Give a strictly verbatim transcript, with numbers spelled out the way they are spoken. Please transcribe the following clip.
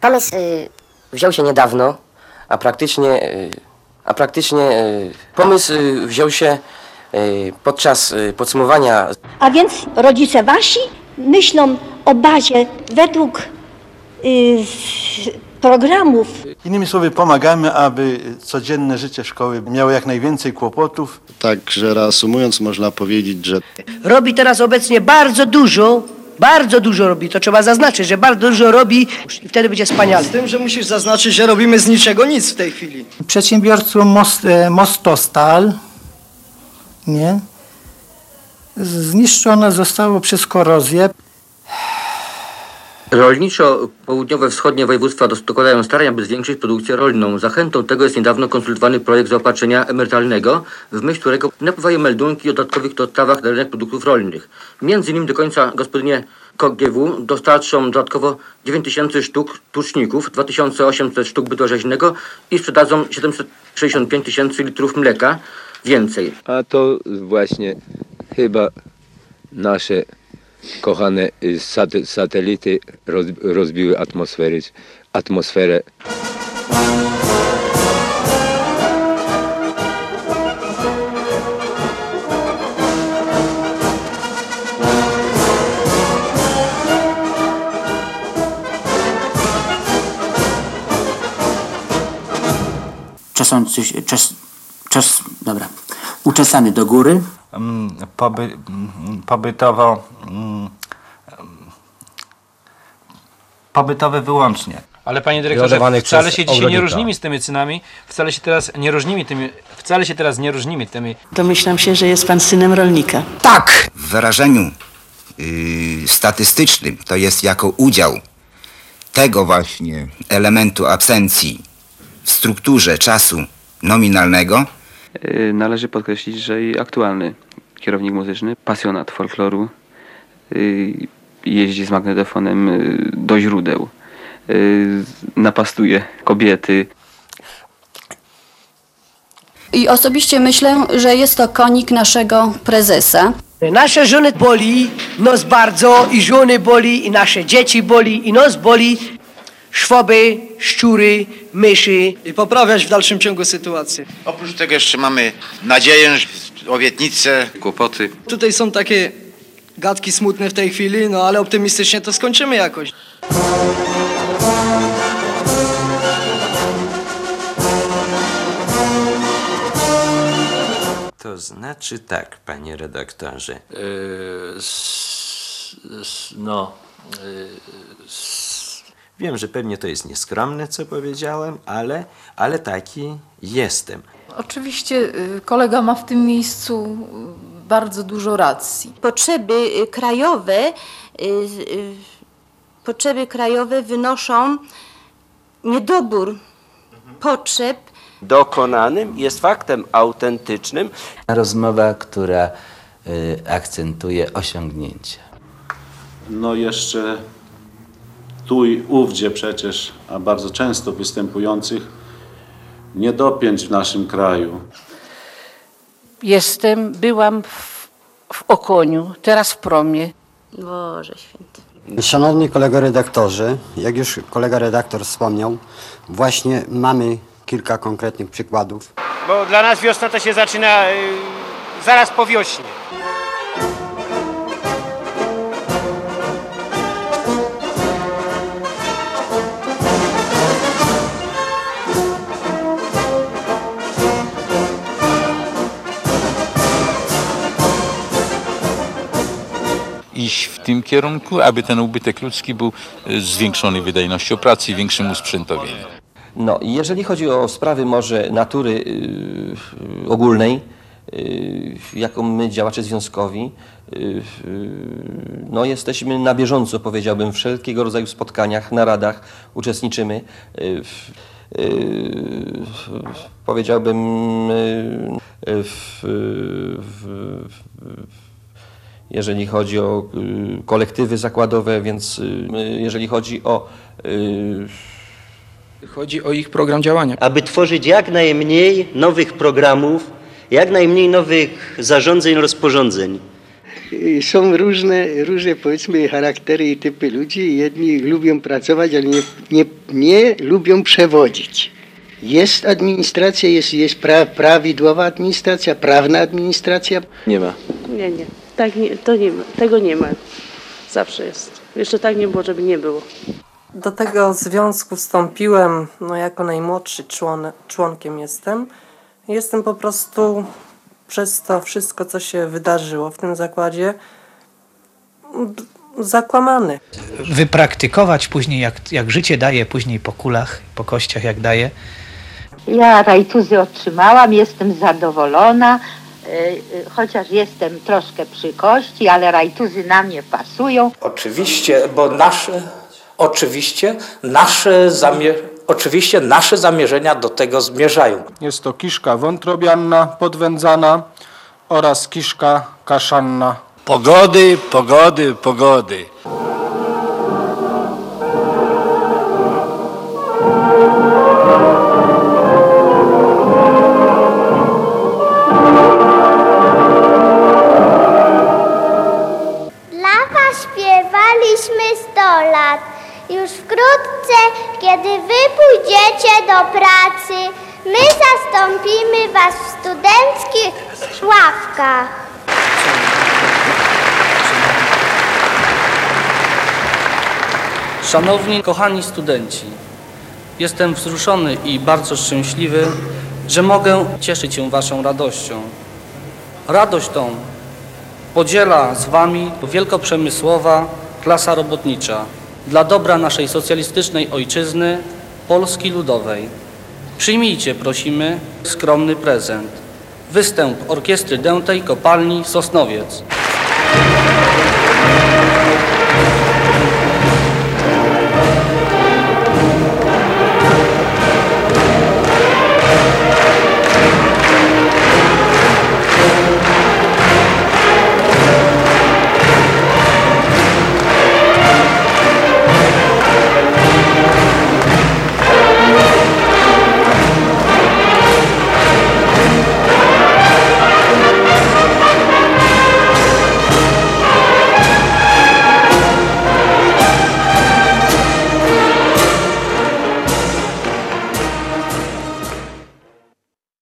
Pomysł y, wziął się niedawno, a praktycznie, y, a praktycznie y, pomysł y, wziął się y, podczas y, podsumowania. A więc rodzice wasi myślą o bazie według y, programów. Innymi słowy, pomagamy, aby codzienne życie szkoły miało jak najwięcej kłopotów. Także reasumując, można powiedzieć, że robi teraz obecnie bardzo dużo, bardzo dużo robi, to trzeba zaznaczyć, że bardzo dużo robi i wtedy będzie wspaniale. Z tym, że musisz zaznaczyć, że robimy z niczego nic w tej chwili. Przedsiębiorstwo Most, Mostostal, nie? Zniszczone zostało przez korozję. Rolniczo-południowe wschodnie województwa dokładają starań, by zwiększyć produkcję rolną. Zachętą tego jest niedawno konsultowany projekt zaopatrzenia emerytalnego, w myśl którego napływają meldunki o dodatkowych dostawach na rynek produktów rolnych. Między innymi do końca gospodynie K G W dostarczą dodatkowo dziewięć tysięcy sztuk tuczników, dwa tysiące osiemset sztuk bydła rzeźnego i sprzedadzą siedemset sześćdziesiąt pięć tysięcy litrów mleka więcej. A to właśnie chyba nasze kochane satelity rozbiły atmosferę. atmosferę. Czesący się, czes, czes, dobra, uczesany do góry. Poby, pobytowo, pobytowe wyłącznie. Ale panie dyrektorze, wcale się dzisiaj nie różnimy z tymi cenami, wcale się teraz nie różnimy tymi, wcale się teraz nie różnimy tymi. Domyślam się, że jest pan synem rolnika. Tak, w wyrażeniu yy, statystycznym to jest jako udział tego właśnie elementu absencji w strukturze czasu nominalnego. Yy, należy podkreślić, że i aktualny kierownik muzyczny, pasjonat folkloru, yy, jeździ z magnetofonem yy, do źródeł. Napastuje kobiety. I osobiście myślę, że jest to konik naszego prezesa. Nasze żony boli, nos bardzo, i żony boli, i nasze dzieci boli, i nos boli. Szwoby, szczury, myszy. I poprawiać w dalszym ciągu sytuację. Oprócz tego jeszcze mamy nadzieję, obietnice, kłopoty. Tutaj są takie gadki smutne w tej chwili, no ale optymistycznie to skończymy jakoś. To znaczy tak, panie redaktorze. Yy, s, s, no. Yy, s, wiem, że pewnie to jest nieskromne, co powiedziałem, ale, ale taki jestem. Oczywiście kolega ma w tym miejscu bardzo dużo racji. Potrzeby krajowe, potrzeby krajowe wynoszą niedobór potrzeb. Dokonanym jest faktem autentycznym. Rozmowa, która y, akcentuje osiągnięcia. No jeszcze tu i ówdzie przecież, a bardzo często występujących niedopięć w naszym kraju. Jestem, byłam w, w Okoniu, teraz w Promie. Boże święty. Szanowni kolego redaktorzy, jak już kolega redaktor wspomniał, właśnie mamy kilka konkretnych przykładów. Bo dla nas wiosna to się zaczyna yy, zaraz po wiośnie. Iść w tym kierunku, aby ten ubytek ludzki był zwiększony wydajnością pracy i większym usprzętowieniem. No i jeżeli chodzi o sprawy może natury yy, ogólnej, yy, jaką my działacze związkowi, yy, no jesteśmy na bieżąco, powiedziałbym, w wszelkiego rodzaju spotkaniach, naradach uczestniczymy. Yy, yy, powiedziałbym yy, w, w, w, jeżeli chodzi o y, kolektywy zakładowe, więc y, jeżeli chodzi o... Y, chodzi o ich program działania. Aby tworzyć jak najmniej nowych programów, jak najmniej nowych zarządzeń, rozporządzeń. Są różne, różne powiedzmy charaktery i typy ludzi. Jedni lubią pracować, ale nie, nie, nie lubią przewodzić. Jest administracja, jest, jest pra, prawidłowa administracja, prawna administracja. Nie ma. Nie, nie. Tak nie, to nie ma. Tego nie ma. Zawsze jest. Jeszcze tak nie było, żeby nie było. Do tego związku wstąpiłem, no jako najmłodszy człon, członkiem jestem. Jestem po prostu przez to wszystko, co się wydarzyło w tym zakładzie, zakłamany. Wypraktykować później, jak, jak życie daje, później po kulach, po kościach jak daje. Ja rajtuzy otrzymałam, jestem zadowolona, chociaż jestem troszkę przy kości, ale rajtuzy na mnie pasują. Oczywiście, bo nasze, oczywiście nasze, zamie, oczywiście nasze zamierzenia do tego zmierzają. Jest to kiszka wątrobianna, podwędzana oraz kiszka kaszanna. Pogody, pogody, pogody. Śpiewaliśmy sto lat. Już wkrótce, kiedy wy pójdziecie do pracy, my zastąpimy was w studenckich ławkach. Szanowni, kochani studenci, jestem wzruszony i bardzo szczęśliwy, że mogę cieszyć się waszą radością. Radość tą podziela z wami wielkoprzemysłowa klasa robotnicza dla dobra naszej socjalistycznej ojczyzny, Polski Ludowej. Przyjmijcie, prosimy, skromny prezent. Występ Orkiestry Dętej Kopalni Sosnowiec.